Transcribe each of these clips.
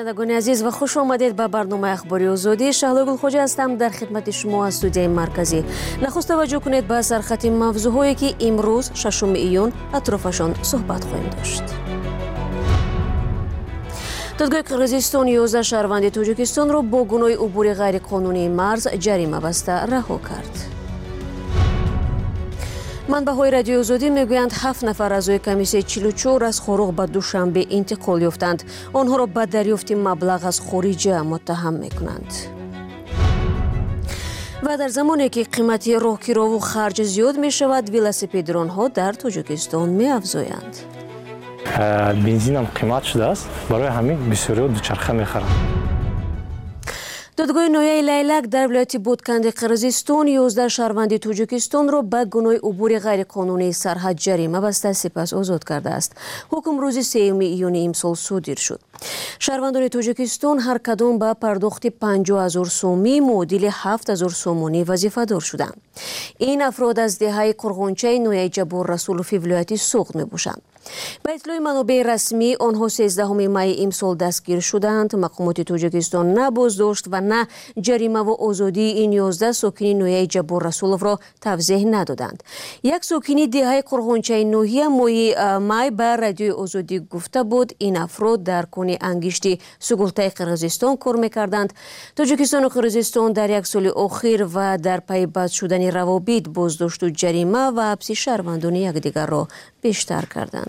بینندگان عزیز و خوش آمدید به برنامه اخباری آزادی. شهلا گلخوجه هستم در خدمت شما از استودیوی مرکزی. نخست توجه کنید به سرخط موضوعاتی که امروز 6 ایون اطرافشان صحبت خواهیم داشت. دادگاه قرقیزستان 11 شهروند تاجیکستان را با گناه عبور غیرقانونی مرز جریمه بسته رها کرد. منبع‌های رادیو آزادی میگویند 7 نفر اعضای کمیسیون 44 از خروق به دوشنبه انتقال یافتند. آنها را به دریافت مبلغ از خارجه متهم میکنند. و در زمانی که قیمت راهگیرها و خرج زیاد می شود، ولسیپدرانها در تاجیکستان می افزایند. بنزین هم قیمت شده است، برای همین بسیاری دوچرخه میخرند. دادگاه نایه لیلک در ولایت بودکند قرقیزستان 11 شهروند تاجیکستان را به گناه عبور غیرقانونی سرحد جریمه بسته سپس آزاد کرده است. حکم روز 3 ایون امسال صادر شد. شهروندان تاجیکستان هر کدام به پرداخت 50,000 سومی معادل 7,000 سومانی وظیفه دار شدند. این افراد از دهه قرغنچه نایه جبور رسولوفی ولایت سوغد می باشند. به اطلاع منابع رسمی آنها 13 می امسال دستگیر شدند. مقامات تاجیکستان نه بازداشت و نه جریمه و آزادی این 11 ساکن نایه جبور رسولوف را توضیح ندادند. یک ساکن دهه قرغنچه نوحیه می به رادیو آزادی گفته بود این افراد در کون انگشت سگلته قرقیزستان کار میکردند. تاجیکستان و قرقیزستان در یک سال اخیر و در پی بد شدن روابط بازداشت و جریمه و حبس شهروندان یکدیگر را بیشتر کردند.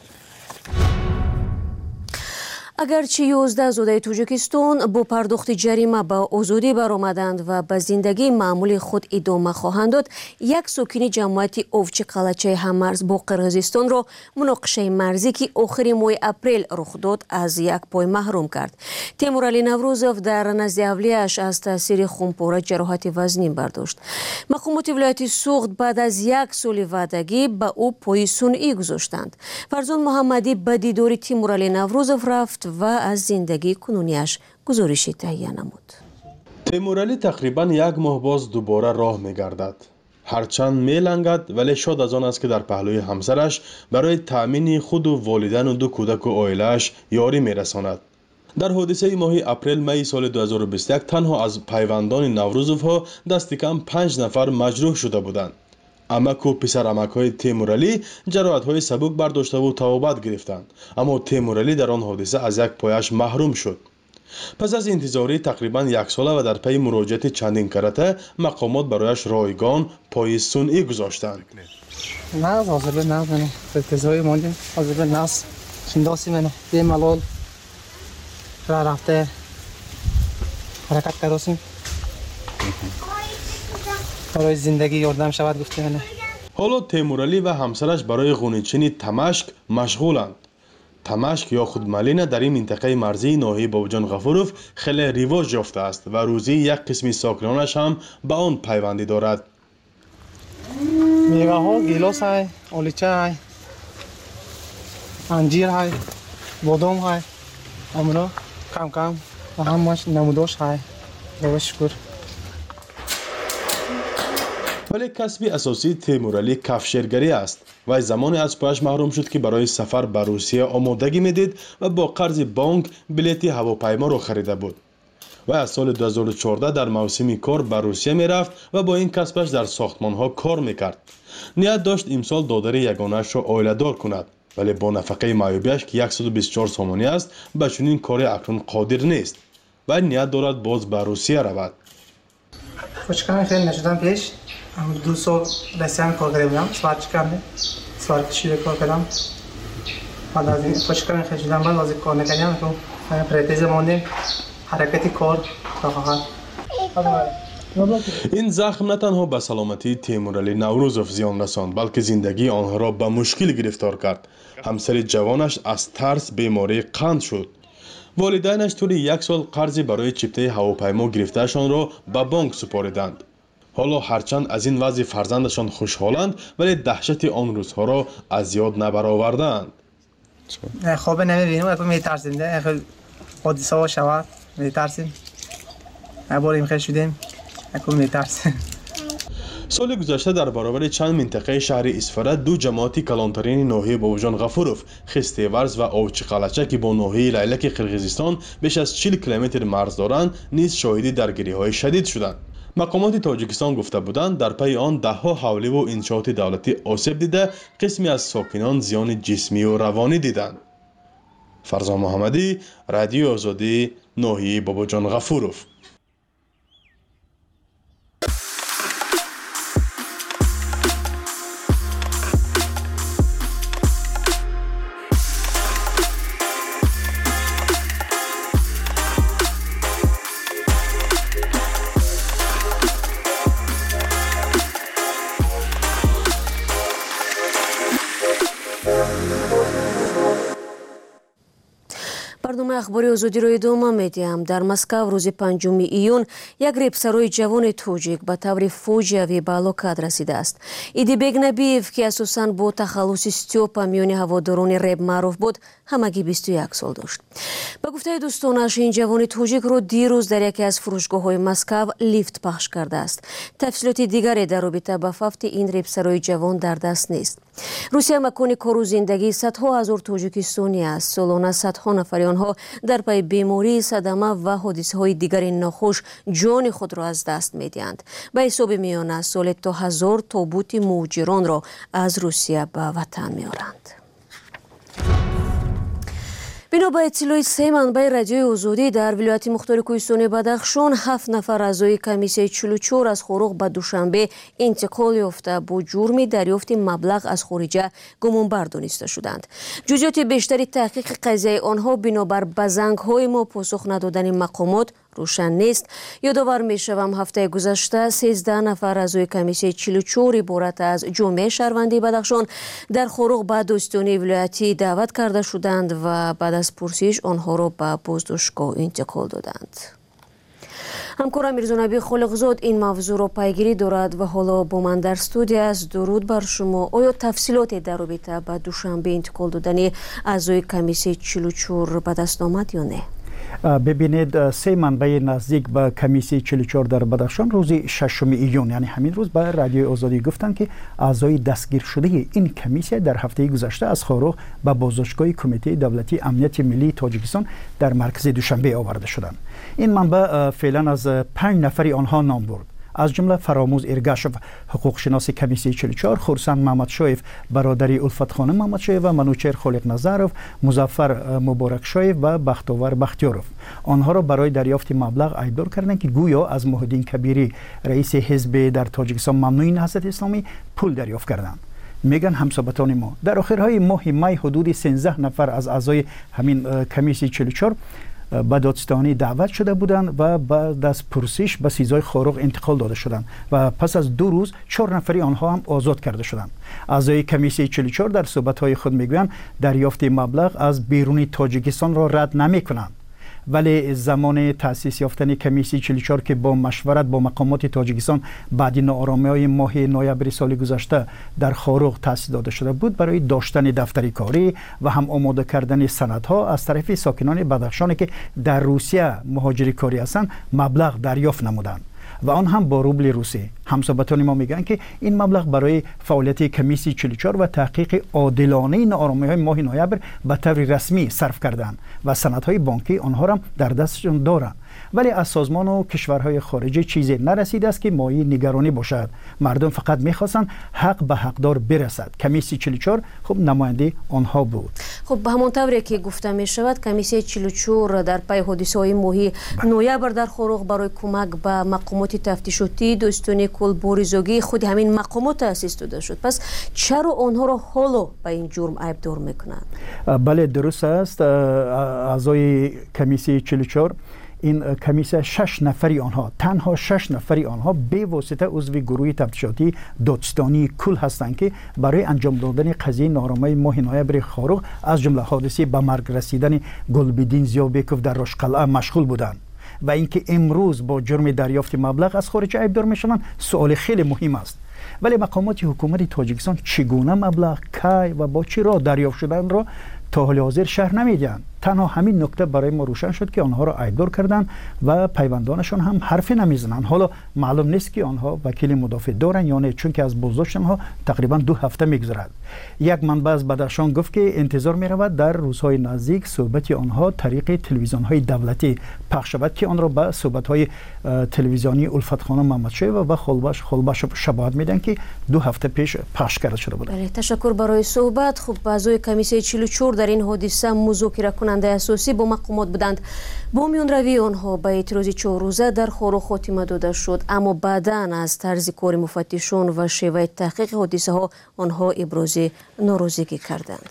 اگرچه 11 زاده تاجیکستان با پرداخت جریمه به آزادی برآمدند و به زندگی معمولی خود ادامه خواهند داد، یک ساکن جماعت اوفچی قلچه هممرز با قرقیزستان را مناقشه مرزی که آخر ماه اپریل رخ داد از یک پای محروم کرد. تیمورعلی نوروزوف در نزد اولیه‌اش از تاثیر خونپاره جراحت وزنی برداشت. مقامات ولایت سوغد بعد از یک سال وعدگی به او پای صنعی گذاشتند. فرزند محمدی به دیدار تیمورعلی نوروزوف رفت و از زندگی کنونیش گزارشی تهیه نمود. تیمورعلی تقریباً یک ماه باز دوباره راه می‌گردد. هرچند می‌لنگد ولی شاد از آن است که در پهلوی همسرش برای تأمین خود و والدین و 2 کودک و عائله‌اش یاری می‌رساند. در حادثه ماه اپریل می سال 2021 تنها از پیوندان نوروزوف ها دست کم 5 نفر مجروح شده بودند. عمک و پسر عمک‌های تیمورعلی جراحت‌های سبک برداشته و توبت گرفتند، اما تیمورعلی در آن حادثه از یک پایش محروم شد. پس از انتظاری تقریباً 1 ساله و در پی مراجعت چندین کرته مقامات برایش رایگان پای صنعی گذاشتند. نه حاضر نه منو انتظاری موندیم حاضر ناس شنداسی منو به ملال رفته حرکت کردیم برای زندگی یاردم شود گفته منه. حالا تیمورعلی و همسرش برای غنیچین تمشک مشغولند. تمشک یا خود ملینه در این منطقه مرزی ناحیه بابجان غفوروف خیلی رواج یافته است و روزی یک قسمی ساکنانش هم به آن پیوندی دارد. میوه ها گیلاس های، آلیچه های، انجیر های، بادام های، امرا کم کم و همش نموداش های. خدا شکر. ولی کسب اساسی تیمورعلی کفشگری است. وی زمانی از پایش محروم شد که برای سفر به روسیه آمادگی میدید و با قرض بانک بلیط هواپیما را خریده بود. و از سال 2014 در موسم کار به روسیه میرفت و با این کسبش در ساختمان ها کار میکرد. نیت داشت امسال دادر یگانه‌اش را عائله دار کند، ولی با نفقه معیوبش که 124 سومانی است به چنین کاری اکنون قادر نیست و نیت دارد باز به روسیه رود. خوشکمی خیلی نشدم پیش 2 سال رسیم کار کرده بودم. سوار کشیده کار کردم. بعد از این خوشکمی خیلی شدم بعد از کار نکردم تو پرتیز ماندیم حرکتی کار تا فقط. این زخم نه تنها به سلامتی تیمورعلی نوروزوف زیان رساند بلکه زندگی آنها را به مشکل گرفتار کرد. همسر جوانش از ترس بیماری قند شد. والدینش طول 1 سال قرضی برای چپته هواپیما گرفتهشان را به بانک سپاریدند. حالا هرچند از این وضع فرزندشان خوشحالند ولی دهشت آن روزها را از یاد نبرآوردند. خواب نمیبینیم اکنون میترسیم خیلی حادثه ها شود میترسیم. بار این خیلی شدیم اکنون میترسیم. سال گذشته در برابر چند منطقه شهر اسفره دو جماعت کلانترین ناحیه باباجان غفوروف خستیورز و اوچی قلچه که با ناحیه لیلک قرقیزستان بیش از 40 کیلومتر مرز دارند نیز شاهد درگیری‌های شدید شدند. مقامات تاجیکستان گفته بودند در پی آن ده‌ها حوله و انشاءات دولتی آسیب دیده، قسمی از ساکنان زیان جسمی و روانی دیدند. فرزان محمدی، رادیو آزادی، ناحیه باباجان غفوروف. برنامه اخباری آزادی رو ادامه میدیم. در مسکو روز 5 ایون یک ریبسروی جوان توجیک به طور فوجیوی به هلاکت رسیده است. ایدیبек نبیев که اساساً با تخلص استیوپا میان هواداران ریب معروف بود، همگی 21 سال داشت. به گفته دوستانش این جوان توجیک رو دیروز در یکی از فروشگاه‌های مسکو لیفت پخش کرده است. تفصیلات دیگری در رابطه با فوت این ریبسروی جوان در دست نیست. روسیه مکان کار و زندگی صدها هزار توجیکستانی است. سالانه صدها نفر آنها در پی بیماری، صدمه و حادثه‌های دیگر ناخوش جان خود را از دست می‌دهند. به حساب میانه سال تا 1000 تابوت مهاجران را از روسیه به وطن می‌آورند. بنا به اطلاع سه منبع رادیوی آزادی در ولایت مختار کوهستان بدخشان 7 نفر اعضای کمیسیون 44 از خوروغ به دوشنبه انتقال یافته با جرم دریافت مبلغ از خارجه گمانبر دانسته شدند. جزئیات بیشتری تحقیق قضیه آنها بنابر بزنگ‌های ما پاسخ ندادن مقامات روشن نیست. یادآور می‌شوم هفته گذشته 13 نفر اعضای کمیسیون 44 عبارت از جامعه شهروندی بدخشان در خوروغ به دوستانه ولایتی دعوت کرده شدند و بعد از پرسش آنها را به بازداشتگاه انتقال دادند. همکارم میرزا خالقزاد این موضوع را پیگیری دارد و حالا با من در استودیو است. درود بر شما. آیا تفصیلاتی در رابطه با دوشنبه انتقال دادن اعضای کمیسیون 44 به دست آمد یا نه؟ ببینید، سه منبع نزدیک به کمیسیون 44 در بدخشان روز 6 ایون یعنی همین روز به رادیو آزادی گفتند که اعضای دستگیر شده این کمیسیون در هفته گذشته از خوروغ به بازداشتگاه کمیته دولتی امنیت ملی تاجیکستان در مرکز دوشنبه آورده شدند. این منبع فعلا از 5 نفر آنها نام برد، از جمله فراموز ارگاشف حقوق شناس کمیسیون 44، خورسند محمدشایف برادری الفت خانم محمدشایف و منوچهر خالق نظرов، مظفر مبارکشایف و بختاور بختیاروف آنها را برای دریافت مبلغ ایبدار کردند که گویا از محیدین کبیری رئیس حزب در تاجیکستان ممنوع نهضت اسلامی پول دریافت کردند. میگن همسابتان ما در آخرهای ماه می حدود 13 نفر از اعضای همین کمیسیون 44 به دادستانی دعوت شده بودند و بعد از پرسش به سیزای خوروغ انتقال داده شدند و پس از 2 روز 4 نفری آنها هم آزاد کرده شدند. اعضای کمیسیون 44 در صحبت‌های خود میگویند دریافت مبلغ از بیرون تاجیکستان را رد نمی‌کنند، ولی زمان تأسیس یافتن کمیسیون 44 که با مشورت با مقامات تاجیکستان بعد ناآرامی‌های ماه نوامبر سال گذشته در خوروغ تأسیس داده شده بود، برای داشتن دفتری کاری و هم آماده کردن سندها از طرف ساکنان بدخشان که در روسیه مهاجری کاری هستند مبلغ دریافت نمودند و آن هم با روبل روسی. همسابتان ما میگن که این مبلغ برای فعالیت کمیسیون 44 و تحقیق عادلانه ناآرامی‌های ماه نوامبر به طور رسمی صرف کردند و سندهای بانکی آنها را در دستشان دارند، ولی از سازمان و کشورهای خارجی چیزی نرسیده است که مایه نگرانی باشد. مردم فقط میخواستند حق به حقدار برسد. کمیسیون 44 خب نماینده آنها بود. خب به همان طوری که گفته می شود کمیسیون 44 در پی حادثه‌های ماه نوامبر در خوروغ برای کمک به مقامات تفتیشاتی دوستانه کلبوریزوگی خود همین مقامات تأسیس داده شد. پس چرا آنها را حالا به این جرم ایبدار میکنند؟ بله درست است. اعضای کمیسیون 44 این کمیسیون 6 نفری آنها، تنها 6 نفری آنها به واسطه عضو گروه تفتیشاتی دادستانی کل هستند که برای انجام دادن قضیه ناآرامی ماه نوامبر خوروغ از جمله حادثه به مرگ رسیدن گلبدین زیابکوف در رشقلعه مشغول بودند و اینکه امروز با جرم دریافت مبلغ از خارج ایبدار میشوند سوال خیلی مهم است. ولی مقامات حکومت تاجیکستان چگونه مبلغ، کی و با چی را دریافت شدن را تا حال حاضر شرح نمیدهند. تنها همین نکته برای ما روشن شد که آنها را ایدار کردند و پیوندانشان هم حرفی نمیزنند. حالا معلوم نیست که آنها وکیل مدافع دارند یا نه، چون که از بازداشت آنها تقریبا 2 هفته میگذرد. یک منبع از بدخشان گفت که انتظار می رود در روزهای نزدیک صحبت آنها طریق تلویزیون های دولتی پخش شود که آن را به صحبت های تلویزیونی الفت خانم محمدشاه و خلبش شباهت میدن که 2 هفته پیش پخش کرده شده بود. بله، تشکر برای صحبت. خب اعضای کمیسیون 44 در این حادثه مذاکره کننده اساسی با مقامات بودند. با میانروی آنها به اعتراض 4 روزه در خارو خاتمه داده شد، اما بعداً از طرز کار مفتشان و شیوه تحقیق حادثه ها آنها ابراز ناراضگی کردند.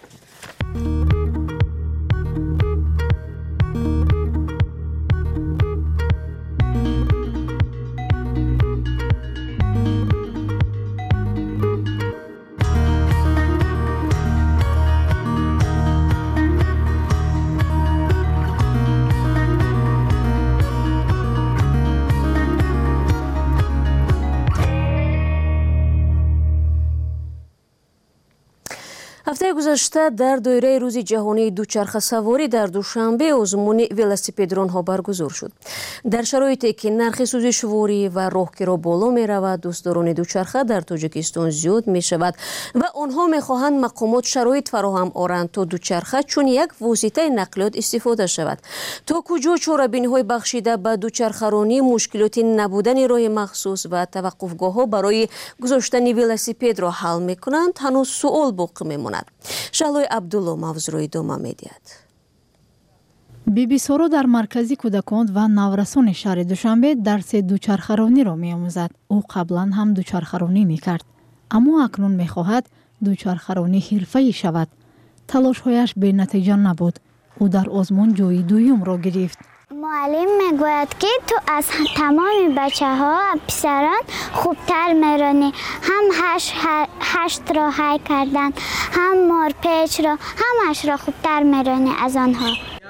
هفته گذشته در دایره روز جهانی دوچرخه سواری در دوشنبه آزمون ولسیپدرانها برگزار شد. در شرایطی که نرخ سوزشواری و راهگیرها بالا می رود، دوستداران دوچرخه در تاجیکستان زیاد می شود و آنها می خواهند مقامات شرایط فراهم آورند تا دوچرخه چون یک واسطه نقلیات استفاده شود. تا کجا چاره‌بینی های بخشیده به دوچرخه‌رانی مشکلات نبودن راه مخصوص و توقفگاه ها برای گذاشتن ولسیپد را حل می کنند هنوز سوال باقی می ماند. شالوی عبدالله موضوع ادامه می‌دهد. بی‌بی‌سارا در مرکزی کودکان و نورسان شهر دوشنبه درس دوچرخه‌رانی را می‌آموزد. او قبلا هم دوچرخه‌رانی می‌کرد، اما اکنون می‌خواهد دوچرخه‌رانی حرفه‌ای شود. تلاش‌هایش بی‌نتیجه نبود. او در آزمون جای دوم را گرفت. معلم میگوید که تو از تمام بچه‌ها پسران خوبتر میرانی. هم هشت را حی کردن، هم مارپیچ را، همش را خوبتر میرانی از آنها.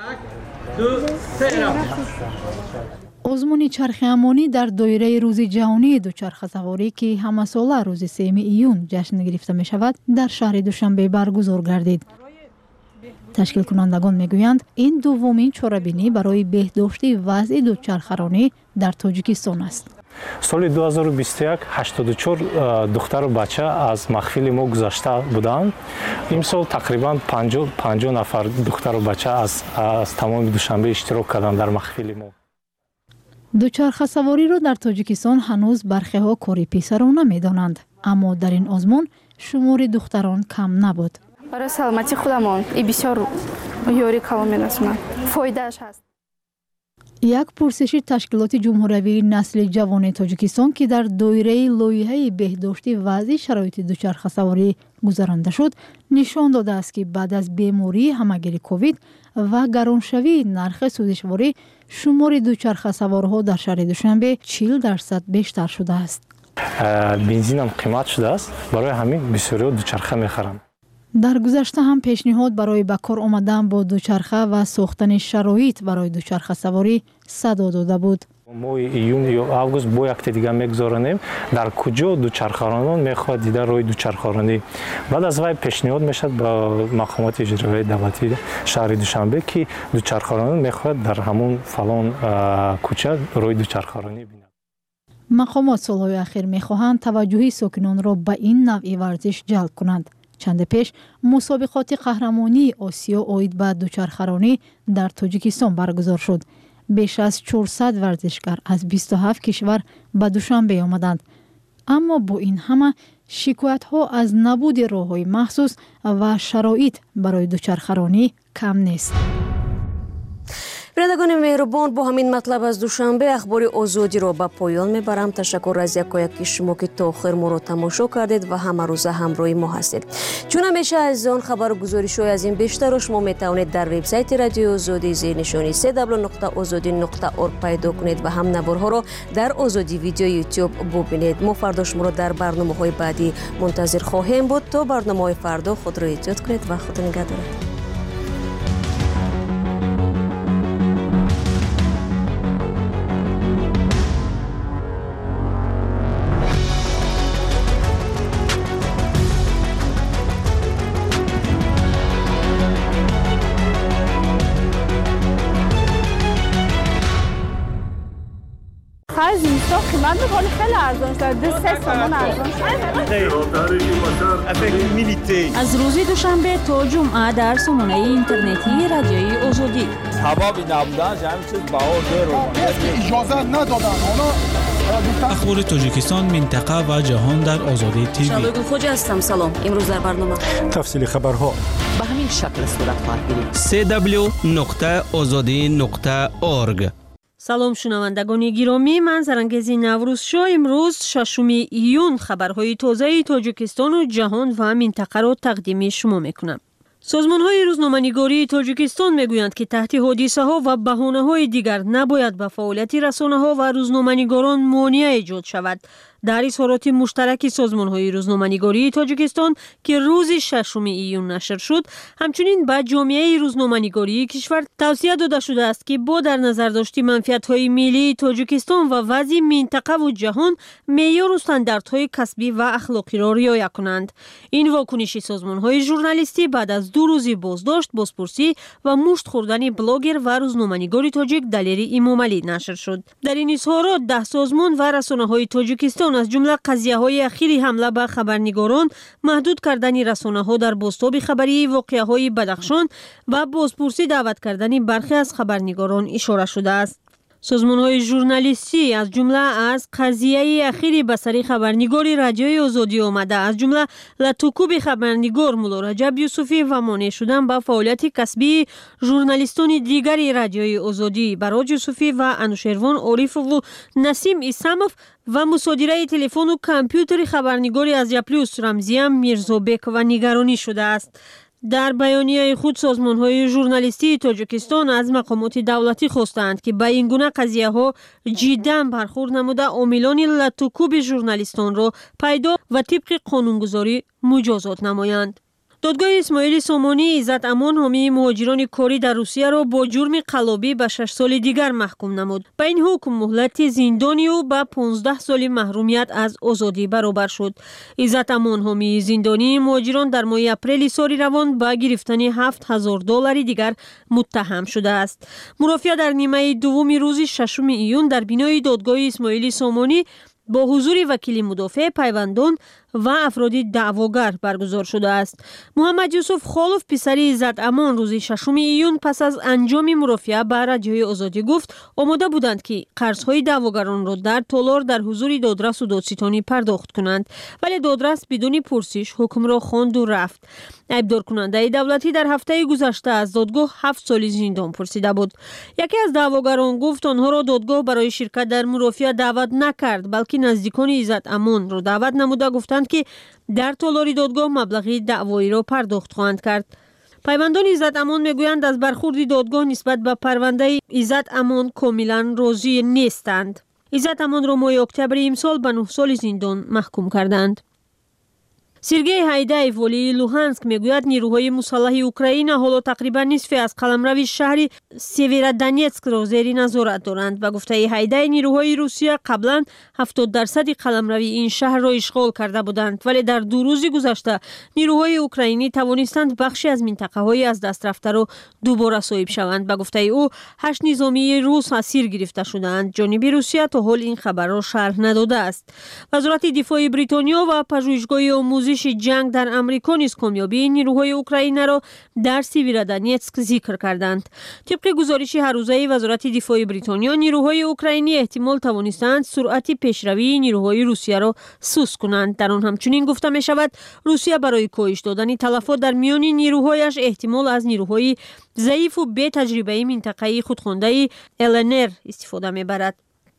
آزمون چرخ امانی در دایره روز جهانی دوچرخه سواری که همه ساله روز 3 ایون جشن گرفته می شود در شهر دوشنبه برگزار گردید. تشکیل کنندگان میگویند این دومین چاره‌بینی برای بهداشت وضع دوچرخه‌رانی در تاجیکستان است. سال 2021 84 دختر و بچه از محفل ما گذشته بودند. امسال تقریبا 50 نفر دختر و بچه از تمام دوشنبه اشتراک کردند در محفل ما. دوچرخه سواری را در تاجیکستان هنوز برخی‌ها کاری پسران نمی‌دانند، اما در این آزمون شمار دختران کم نبود. برای سلامتی خودمان این بسیار یاری کلام می‌رساند. فایده‌اش هست. یک پرسش تشکیلات جمهوری نسل جوان تاجیکستان که در دایره لایحه بهداشت وضع شرایط دوچرخه سواری گذرانده شد نشان داده است که بعد از بیماری همگیر کووید و گرانشوی نرخ سوزشواری شمار دوچرخه سوارها در شهر دوشنبه 40% بیشتر شده است. بنزین هم قیمت شده است، برای همین بسیاری دوچرخه می‌خرند. در گذشته هم پیشنهاد برای به کار آمدن با دوچرخه و ساختن شرایط برای دوچرخه سواری صدا داده بود. ما ایون یا آگوست با یک دیگه میگذارانیم در کجا دوچرخه‌رانان میخواد دیده روی دوچرخه‌رانی. بعد از وی پیشنهاد میشد با مقامات اجرایی دولتی شهر دوشنبه که دوچرخه‌رانان میخواد در همون فلان کوچه روی دوچرخه‌رانی بینند. مقامات سالهای اخیر میخواهند توجه ساکنان را به این نوع ورزش جلب کنند. چند پیش مسابقات قهرمانی آسیا عاید به دوچرخه‌رانی در تاجیکستان برگزار شد. بیش از 400 ورزشکار از 27 کشور به دوشنبه آمدند. اما با این همه شکایت‌ها از نبود راه‌های مخصوص و شرایط برای دوچرخه‌رانی کم نیست. بینندگان مهربان، با همین مطلب از دوشنبه اخبار آزادی را به پایان میبرم. تشکر از یکایک شما که تا آخر ما را تماشا کردید و همه روزه همراه ما هستید. چون همیشه از آن خبر و گزارش‌های از این بیشتر را شما میتوانید در وبسایت رادیو آزادی زیر نشانی www.azadi.org پیدا کنید و هم نوارها را در آزادی ویدیو یوتیوب ببینید. ما فردا شما را در برنامه‌های بعدی منتظر خواهیم بود. تا برنامه‌های فردا خود را احتیاط کنید و خدا نگهدار. من به حال خیلی ارزان شد 2-3 تومان ارزان شد. از روز دوشنبه تا جمعه در سامانه اینترنتی رادیوی آزادی حبابی نبودن همین چیز بهار اجازه ندادن. اخبار تاجیکستان، منطقه و جهان در آزادی تیوی. شالوی خوجا هستم. سلام. امروز در برنامه تفصیل خبرها به همین شکل صورت خواهد گرفت. www.azadi.org. سلام شنوندگان گرامی، من زرنگزی نوروز شو. امروز 6 ایون خبرهای تازه تاجیکستان و جهان و منطقه را تقدیم شما میکنم. سازمان‌های روزنامه‌نگاری تاجیکستان میگویند که تحت حادثه‌ها و بهانه‌های دیگر نباید به فعالیت رسانه‌ها و روزنامه‌نگاران مانع ایجاد شود. در اظهارات مشترک سازمان‌های روزنامه‌نگاری تاجیکستان که روز 6 ایون نشر شد، همچنین به جامعه روزنامه‌نگاری کشور توصیه داده شده است که با در نظر داشت منفعت‌های ملی تاجیکستان و وضع منطقه و جهان معیار و استانداردهای کسبی و اخلاقی را رعایت کنند. این واکنش سازمان‌های ژورنالیستی بعد از 2 روز بازداشت، بازپرسی و مشت خوردن بلاگر و روزنامه‌نگار تاجیک دلیر امامعلی نشر شد. در این اظهارات 10 سازمان و رسانه‌های تاجیکستان از جمله قضیه‌های اخیر حمله به خبرنگاران، محدود کردن رسانه‌ها در بازتاب خبری واقعه‌های بدخشان و بازپرسی دعوت کردن برخی از خبرنگاران اشاره شده است. سازمان‌های ژورنالیستی از جمله از قضیه اخیر به سر خبرنگار رادیوی آزادی آمده، از جمله لطوکوب خبرنگار مولا رجب یوسفی و مانع شدن به فعالیت کسبی ژورنالیستان دیگر رادیوی آزادی براج یوسفی و انوشیروان عارف و نسیم اسمов و مصادره تلفن و کامپیوتر خبرنگار از یپلوس رمزیم میرزابک و نگرانی شده است. در بیانیه خود سازمان‌های ژورنالیستی تاجیکستان از مقامات دولتی خواستند که به این گونه قضیه‌ها جداً برخورد نموده عاملان لطوکوب ژورنالیستان را پیدا و طبق قانونگذاری مجازات نمایند. دادگاه اسماعیل سامانی عزت امان حامی مهاجران کاری در روسیه را با جرم قلابی به 6 سال دیگر محکوم نمود. با این حکم مهلت زندانی و به 15 سال محرومیت از آزادی برابر شد. عزت امان حامی زندانی مهاجران در ماه اپریل سال روان به گرفتن $7,000 دیگر متهم شده است. مرافعه در نیمه دوم روز 6 ایون در بینای دادگاه اسماعیل سامانی با حضور وکیل مدافع، پیوندان و افراد دعواگر برگزار شده است. محمد یوسف خالف پسر عزت امان روز 6 ایون پس از انجام مرافعه به رادیوی آزادی گفت آماده بودند که قرضهای دعواگران را در تالار در حضور دادرس و دادستانی پرداخت کنند، ولی دادرس بدون پرسش حکم را خواند و رفت. عیبدار کننده دولتی در هفته گذشته از دادگاه 7 سال زندان پرسیده بود. یکی از دعواگران گفت آنها را دادگاه برای شرکت در مرافعه دعوت نکرد، بلکه نزدیکان عزت امان را دعوت نموده گفتند که در تالار دادگاه مبلغ دعوایی را پرداخت خواهند کرد. پیوندان عزت امان میگویند از برخورد دادگاه نسبت به پرونده عزت امان کاملا راضی نیستند. عزت امان را ماه اکتبر امسال به 9 سال زندان محکوم کردند. سرگئی هایدایف ولی لوهانسک میگوید نیروهای مسلح اوکراین حالا تقریبا نصف از قلمرو شهر سیورودونتسک را زیر نظارت دارند و گفته هایدای نیروهای روسیه قبلا 70% قلمرو این شهر را اشغال کرده بودند، ولی در 2 روز گذشته نیروهای اوکراینی توانستند بخشی از منطقه‌های از دست رفته را دوباره صاحب شوند. به گفته او 8 نظامی روس اسیر گرفته شدند. جانب روسیه تا حال این خبر را شرح نداده است. وزارت دفاع بریتانیا و پژوهشگاه آموزش جنگ در امریکا نیز کامیابی نیروهای اوکراین را در سیورودونتسک ذکر کردند. طبق گزارش هر روزه وزارت دفاع بریتانیا، نیروهای اوکراینی احتمال توانستند سرعت پیشروی نیروهای روسیه را سوس کنند. در آن همچنین گفته می شود روسیه برای کاهش دادن تلفات در میان نیروهایش احتمال از نیروهای ضعیف و بی تجربه منطقه‌ای خودخوانده LNR استفاده می برد.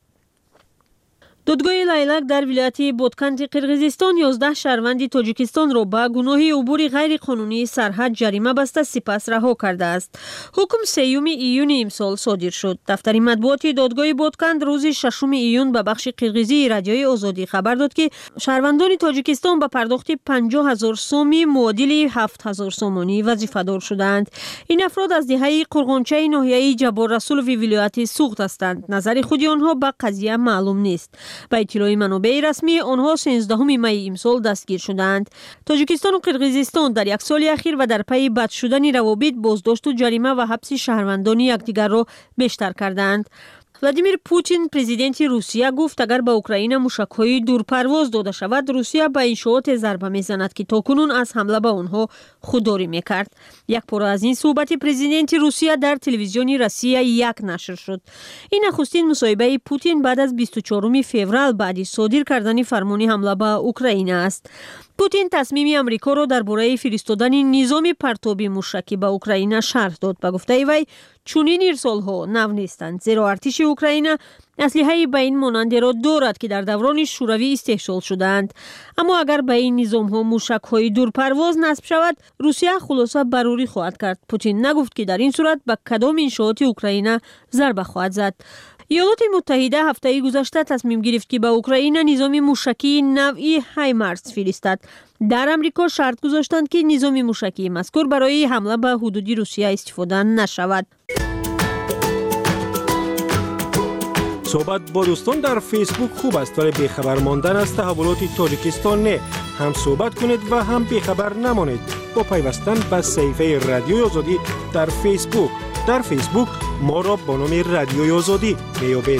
دادگاه لیلک در ولایت بودکند قرقیزستان 11 شهروند تاجیکستان را به گناه عبور غیر قانونی سرحد جریمه بسته سپس رها کرده است. حکم 3 ایون امسال صادر شد. دفتر مطبوعات دادگاه بودکند روز 6 ایون به بخش قرقیزی رادیوی آزادی خبر داد که شهروندان تاجیکستان به پرداخت 50,000 سومی معادل 7,000 سومانی وظیفه‌دار شدند. این افراد از دهه قرغنچه ناحیه جبار رسول و ولایت سوخت هستند. نظر خود آنها به قضیه معلوم نیست. با اطلاع منابع رسمی آنها 13 می امسال دستگیر شدند. تاجیکستان و قرقیزستان در یک سال اخیر و در پی بد شدن روابط بازداشت و جریمه و حبس شهروندان یکدیگر را بیشتر کردند. владимир Путин президенти русия гуфт агар ба украина мушакҳои дурпарвоз дода шавад русия ба иншооте зарба мезанад ки токунун аз ҳамла ба онҳо худдорӣ мекард. Як пора аз ин суҳбати президенти русия дар телевизиони Россия 1 нашр шуд. ин нахустин мусоҳибаи Путин баъд аз 24 феврал баъди содир кардани фармони ҳамла ба украина аст. Путин тасмими амрикоро дар бораи фиристодани низоми партоби мушакӣ ба украина шарҳ дод. Ба гуфтаи вай чунин ирсолҳо нав нестанд, зеро артиши украина аслиҳаи ба ин монандеро дорад ки дар даврони шӯравӣ истеҳсол шудаанд. аммо агар ба ин низомҳо мушакҳои дурпарвоз насб шавад, русия хулоса барорӣ хоҳад кард. Путин нагуфт ки дар ин сурат ба кадом иншооти украина зарба хоҳад зад. ایالات متحده هفته گذشته تصمیم گرفت که به اوکراین نظام موشکی نوعی هایمارس فرستد. در امریکا شرط گذاشتند که نظام موشکی مذکور برای حمله به حدود روسیه استفاده نشود. صحبت با دوستان در فیسبوک خوب است ولی بیخبر ماندن از تحولات تاجیکستان نه. هم صحبت کنید و هم بیخبر نمانید. با پیوستن به صفحه رادیوی آزادی در فیسبوک. در فیسبوک ما را با نام رادیوی آزادی میابید.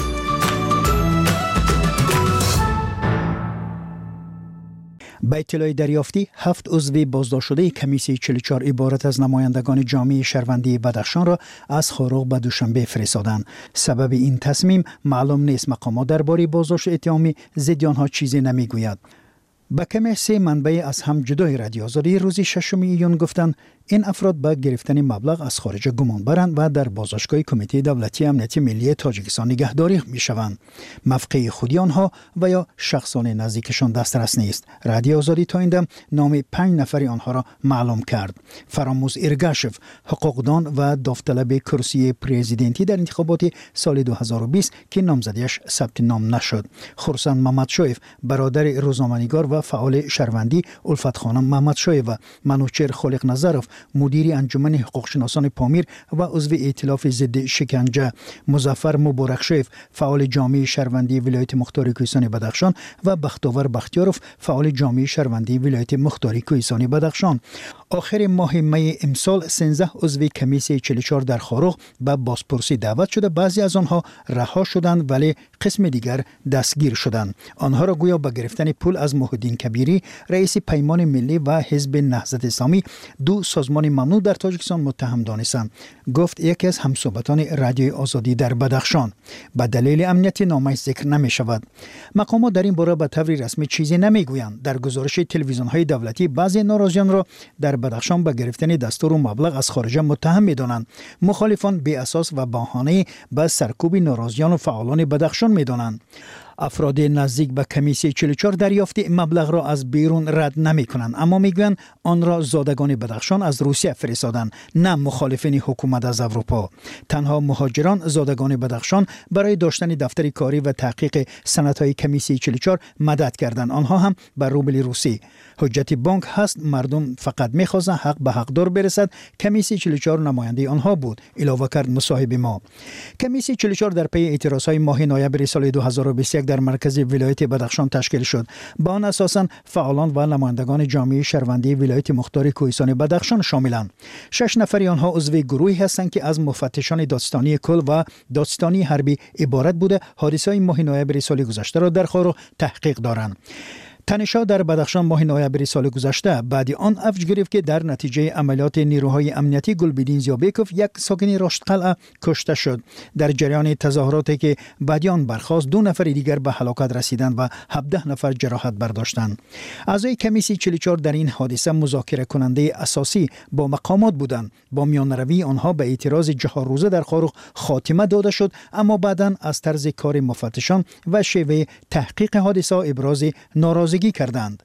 به اطلاع دریافتی 7 عضو بازداشت شده کمیسیون 44 عبارت از نمایندگان جامعه شهروندی بدخشان را از خاروغ به دوشنبه فرستادند. سبب این تصمیم معلوم نیست. مقامات درباره بازداشت اتهامی ضد آنها چیزی نمیگوید. با کمی 3 منبع از هم جدای رادیو آزادی روز 6 ایون گفتند این افراد به گرفتن مبلغ از خارج گمان برند و در بازداشتگاه کمیته دولتی امنیت ملی تاجیکستان نگهداری میشوند. موقع خودی آنها و یا شخصان نزدیکشان دسترس نیست. رادیو آزادی تا این دم نام 5 نفر آنها را معلوم کرد. فراموز ایرگاشف، حقوقدان و داوطلب کرسی پرزیدنتی در انتخابات سال 2020 که نامزدیش ثبت نام نشد. خرسند محمدشایف، برادر روزنامه‌نگار و فعال شهروندی الفت خانم محمدشایف و منوچهر خالق نظرف، مدیر انجمن حقوقشناسان پامیر و عضو ائتلاف ضد شکنجه، مظفر مبارکشایف، فعال جامعه شهروندی ولایت مختار کوهستان بدخشان و بختاور بختیاروف، فعال جامعه شهروندی ولایت مختار کوهستان بدخشان. آخر ماه می امسال 16 عضو کمیسیون 44 در خاروغ به بازپرسی دعوت شده. بعضی از آنها رها شدند ولی قسم دیگر دستگیر شدند. آنها را گویا به گرفتن پول از محیدین کبیری، رئیس پیمان ملی و حزب نهضت اسلامی، 2 سازمان ممنوع در تاجیکستان متهم دانستند. گفت یکی از همصحبتان رادیوی آزادی در بدخشان. به دلیل امنیت نامش ذکر نمی شود. مقامات در این باره به طور رسمی چیزی نمیگویند. در گزارش تلویزیون‌های دولتی بعضی ناراضیان را در بدخشان به گرفتن دستور و مبلغ از خارج متهم می‌دانند. مخالفان بی اساس و بهانه به سرکوب ناراضیان و فعالان بدخشان می‌دانند. افراد نزدیک به کمیسیون 44 دریافت مبلغ را از بیرون رد نمی کنند، اما میگویند آن را زادگان بدخشان از روسیه فرستادند، نه مخالفین حکومت از اروپا. تنها مهاجران زادگان بدخشان برای داشتن دفتر کاری و تحقیق سندهای کمیسیون 44 مدد کردند، آنها هم بر روبل روسی. حجت بانک هست مردم فقط می‌خواستند حق به حقدار برسد. کمیسیون 44 نماینده آنها بود، علاوه کرد مصاحب ما. کمیسیون 44 در پی اعتراضهای ماه نوامبر سال 2021 در مرکز ولایت بدخشان تشکیل شد. با آن اساساً فعالان و نمایندگان جامعه شهروندی ولایت مختار کوهستان بدخشان شاملند. 6 نفر آنها عضو گروهی هستند که از مفتشان دادستانی کل و دادستانی حربی عبارت بوده حادثه‌های ماه نوامبر سال گذشته را در خاروغ تحقیق دارند. تنش‌ها در بدخشان ماه نوامبر سال گذشته بعد آن افج گرفت که در نتیجه عملیات نیروهای امنیتی گلبدین زیابکوف یک ساکن راشدقلعه کشته شد. در جریان تظاهراتی که بعد آن برخاست 2 نفر دیگر به هلاکت رسیدند و 17 نفر جراحت برداشتند. اعضای کمیسیون 44 در این حادثه مذاکره کننده اساسی با مقامات بودند. با میانروی آنها به اعتراض 4 روزه در خاروغ خاتمه داده شد، اما بعداً از طرز کار مفتشان و شیوه تحقیق حادثه ابراز ناراضگی کردند.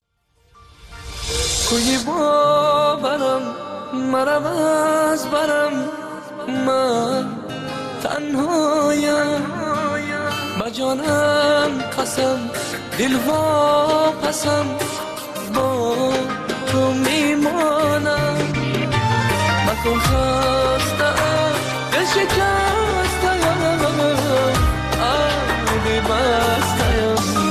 کوی باورم مرم از برم، من تنهایم با جانم قسم دل واپسم با تو میمانم. مکن خستم دل شکستم آبی بستم.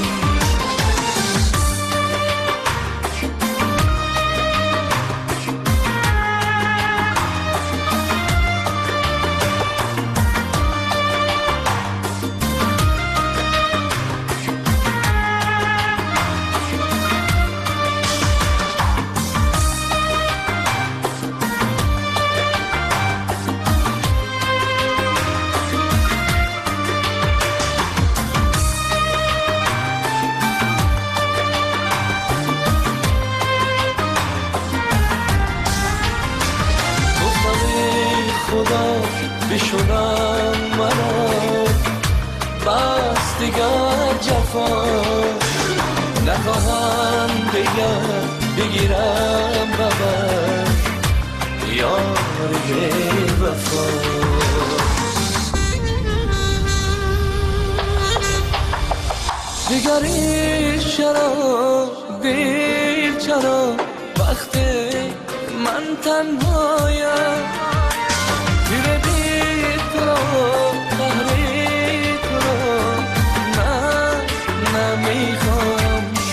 دیگر جفا نخواهم دیگر بگیرم ببر یار وفا دیگری چرا دیر چرا وقتی من تنهایم تیر دیر تو رو قهری تو رو من نمیخوام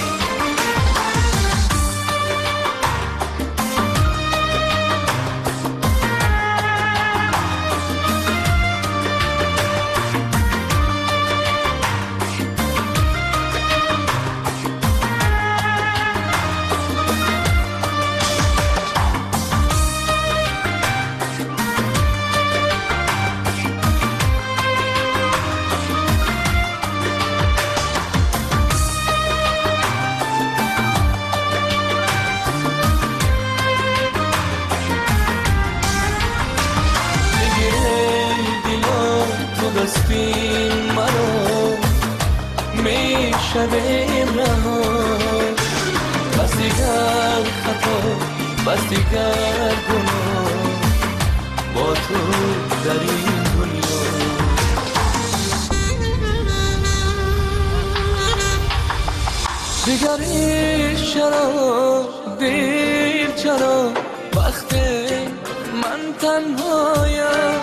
دستین مرا میشویم رها بس دیگر خطا بس دیگر گناه با تو در این دنیا دیگری چرا دیر چرا وقتی من تنهایم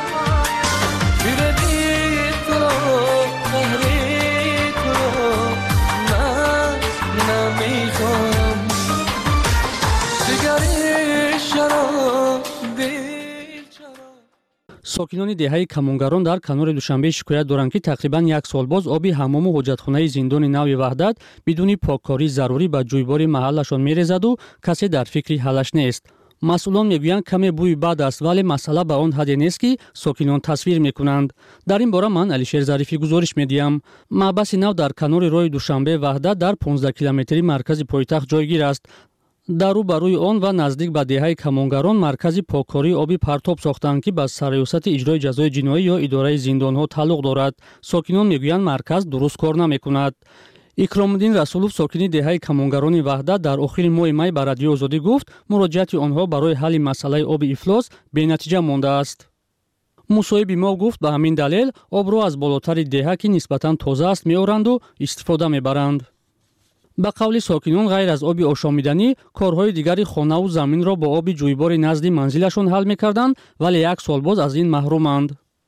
сокинони деҳаи камонгарон дар канори душанбе шикоят доранд ки тақрибан як сол боз оби ҳаммому ҳоҷатхонаи зиндони нави ваҳдат бидуни поккории зарурӣ ба ҷӯйбори маҳаллашон мерезаду касе дар фикри ҳалаш нест. масъулон мегӯянд каме бӯи бад аст, вале масъала ба он ҳадде нест ки сокинон тасвир мекунанд. дар ин бора ман алишер зарифӣ гузориш медиҳам. маъбаси нав дар канори роҳи душанбе ваҳдат дар 15 километри маркази пойтахт ҷойгир аст. дар рӯ ба рӯи он ва наздик ба деҳаи камонгарон маркази поккории оби партоб сохтанд ки ба сарёсати иҷрои ҷазои ҷиноӣ ё идораи зиндонҳо тааллуқ дорад. сокинон мегӯянд марказ дуруст кор намекунад. икромуддин расулов сокини деҳаи камонгарони ваҳдат дар охири моҳи май ба радиои озодӣ гуфт муроҷиати онҳо барои ҳалли масъалаи оби ифлос бенатиҷа мондааст. мусоҳиби мо гуфт ба ҳамин далел обро аз болотари деҳа ки нисбатан тоза аст меоранду истифода мебаранд. ба қавли сокинон ғайр аз оби ошомиданӣ корҳои дигари хонаву заминро бо оби ҷӯйбори назди манзилашон ҳал мекарданд, вале як сол боз аз ин маҳруманд.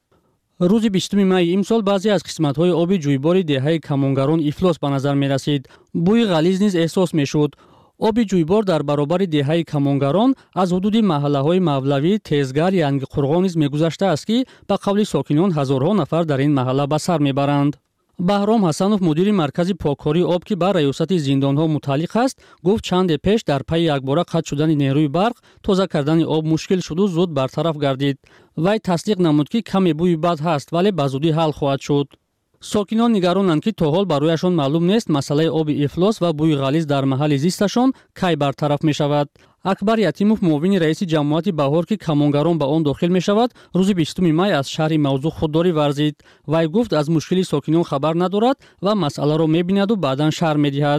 рӯзи 20 майи имсол баъзе аз қисматҳои оби ҷӯйбори деҳаи камонгарон ифлос ба назар мерасид. бӯи ғализ низ эҳсос мешуд. оби ҷӯйбор дар баробари деҳаи камонгарон аз ҳудуди маҳаллаҳои мавлавӣ, тезгар, янгиқурғон низ мегузаштааст ки ба қавли сокинон ҳазорҳо нафар дар ин маҳалла ба сар мебаранд. баҳром ҳасанов мудири маркази поккории об ки ба раёсати зиндонҳо мутааллиқ аст гуфт чанде пеш дар пайи якбора қатъ шудани нерӯи барқ тоза кардани об мушкил шуду зуд бартараф гардид. вай тасдиқ намуд ки каме бӯи бад ҳаст, вале ба зудӣ ҳал хоҳад шуд. сокинон нигаронанд ки то ҳол барояшон маълум нест масъалаи оби ифлос ва бӯи ғализ дар маҳалли зисташон кай бартараф мешавад. акбар ятимов муовини раиси ҷамоати баҳор ки камонгарон ба он дохил мешавад рӯзи 20 май аз шарҳи мавзӯъ худдорӣ варзид. вай гуфт аз мушкили сокинон хабар надорад ва масъаларо мебинаду баъдан шарҳ медиҳад.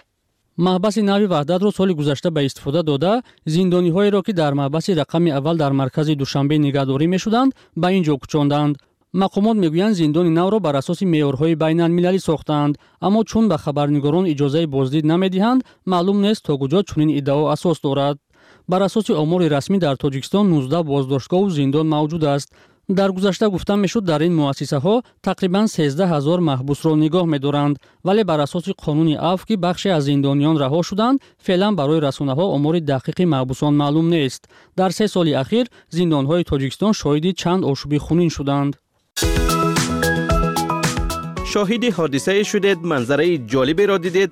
маҳбаси нави ваҳдатро соли гузашта ба истифода дода зиндониҳоеро ки дар маҳбаси рақами аввал дар маркази душанбе нигаҳдорӣ мешуданд ба ин ҷо кӯчонданд. мақомот мегӯянд зиндони навро бар асоси меъёрҳои байналмилалӣ сохтаанд, аммо чун ба хабарнигорон иҷозаи боздид намедиҳанд маълум нест то куҷо чунин иддао асос дорад. бар асоси омори расмӣ дар тоҷикистон 19 боздоштгоҳу зиндон мавҷуд аст. дар гузашта гуфта мешуд дар ин муассисаҳо тақрибан 13 000 маҳбусро нигоҳ медоранд, вале бар асоси қонуни афв ки бахше аз зиндониён раҳо шуданд феълан барои расонаҳо омори дақиқи маҳбусон маълум нест. дар 3 соли ахир зиндонҳои тоҷикистон шоҳиди чанд ошӯби хунин шуданд. شاهد حادثه شدید، منظره جالبی را دیدید